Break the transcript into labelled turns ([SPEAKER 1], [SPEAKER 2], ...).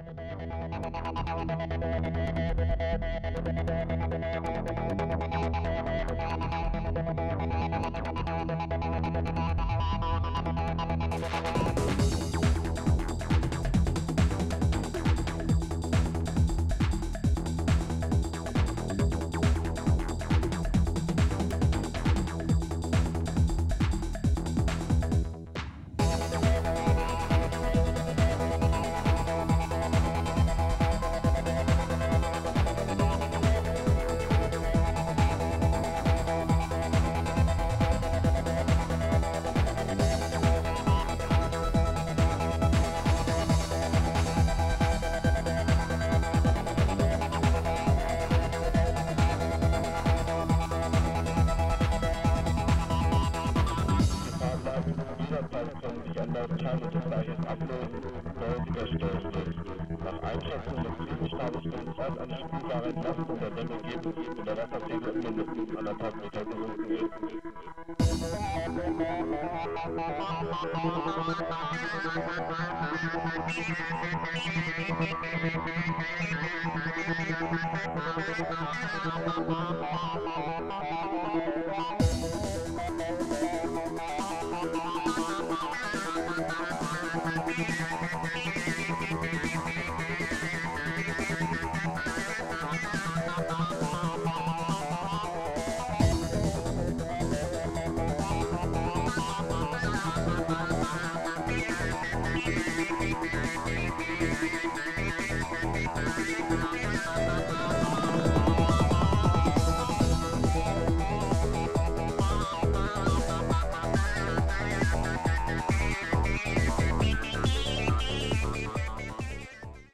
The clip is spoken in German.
[SPEAKER 1] Nach Einschätzung des Zwischenstatus könnte es erst eine spürbare Entlastung der Dämme geben, wenn der Wasserpegel mindestens 1,5 Meter gesunken ist.